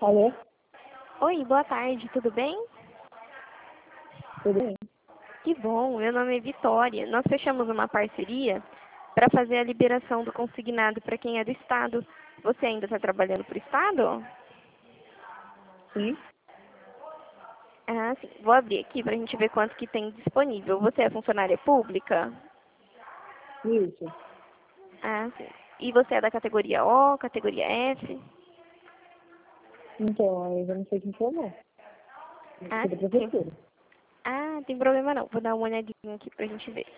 Alô? Oi, boa tarde, tudo bem? Tudo bem? Que bom, meu nome é Vitória. Nós fechamos uma parceria para fazer a liberação do consignado para quem é do Estado. Você ainda está trabalhando para o Estado? Sim? Ah, sim. Vou abrir aqui para a gente ver quanto que tem disponível. Você é funcionária pública? Isso. Ah, sim. E você é da categoria O, categoria F? Então, eu já não sei te informar. Ah, Sou da sim. prefeitura. Ah, tem problema não. Vou dar uma olhadinha aqui para a gente ver.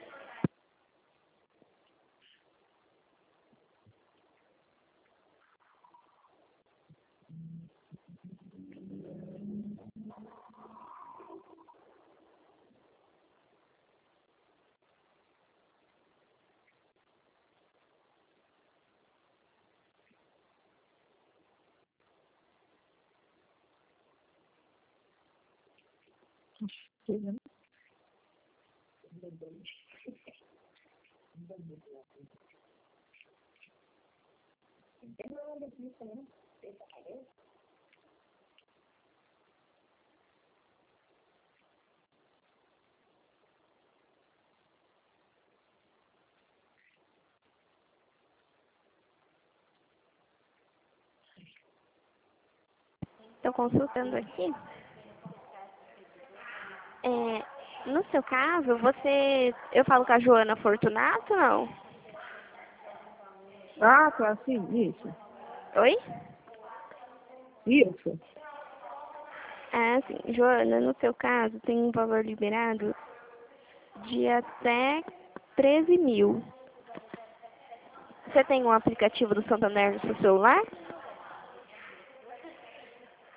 Sim. Estou consultando aqui. No seu caso, eu falo com a Joana Fortunato, não? Ah, tá, sim, isso. Oi? Isso. Ah, sim. Joana, no seu caso, tem um valor liberado de até 13 mil. Você tem um aplicativo do Santander no seu celular?